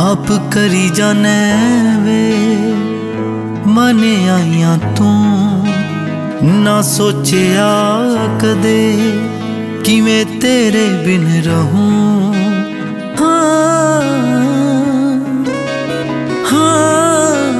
आप करी जाने वे मने आइया तू ना सोचिया कदे कि मैं तेरे बिन रहूं। हाँ, हाँ,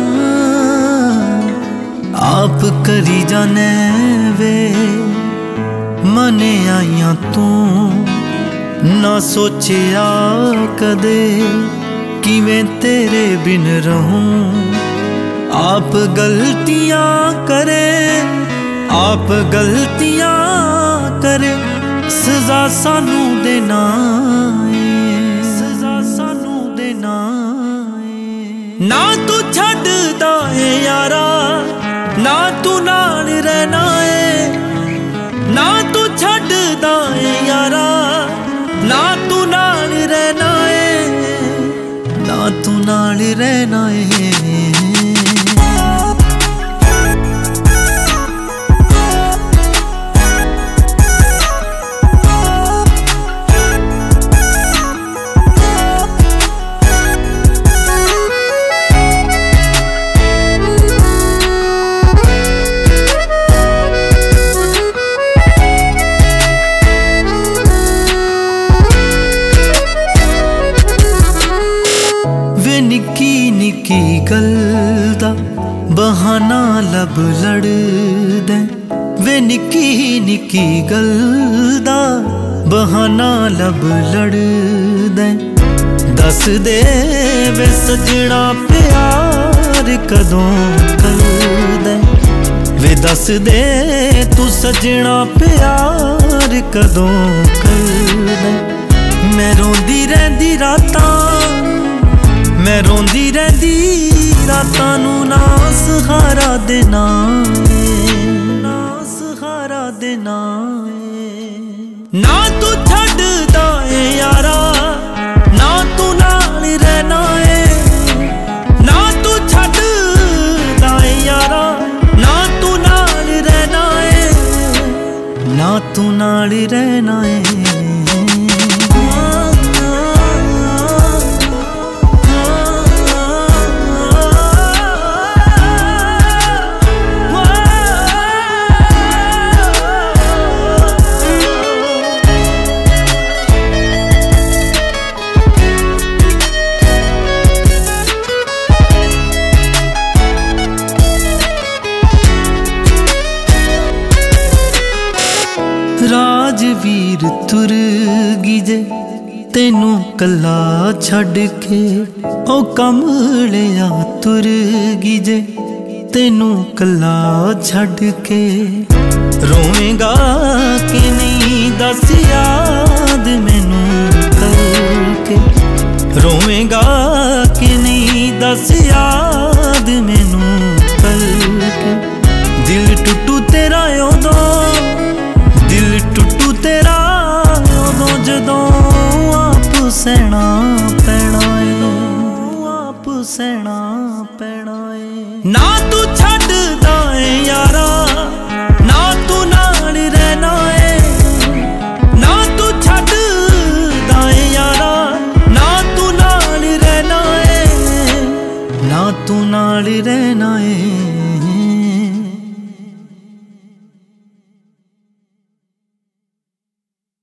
आप करी जाने वे मने आइया तू ना सोचिया कदे कि मैं तेरे बिन रहूं। आप गलतियां करे, आप गलतियां करे, सजा सानू देना है, सजा सानू देना है। ना तू छड्डदा है यारा, ना तू नाल रहना है। ना तू छड्डदा है यारा, ना तू नाल रहना है, ना तू नाल रहना है। निक्की निक्की गल दा बहाना लब लड़दे, वे निक्की निक्की गल दा बहाना लब लड़दे। दस दे वे सजना प्यार कदों करदे, वे दस दे तू सजना प्यार कदों करदे। मैं रोंदी रहिंदी रातां, मैं रोंदी रहिंदी रातां नू, ना सहारा देना है, ना सहारा देना है। ना तू छड्डदा है यारा, ना तू नाल रहना है। ना तू छड्डदा है यारा, ना तू नाल रहना है, ना तू नाल रहना है। राजवीर तुर गी जे तेनू कला छड़ के, ओ कमलिया तुर गी जे तेनू कला छड़ के। रोवेगा कि नहीं दस याद मैनू करके, रोवेगा कि नहीं दस याद मैनू करके। दिल टुटू तेरा उदों, दिल टुटू तेरा उदों जदों आप सहना पैना है, आप सहना पैना है। ना तू छड्डदा है यारा, ना तू नाल रहना है। ना तू छड्डदा है यारा, ना तू नाल रहना है, ना तू नाल रहना है।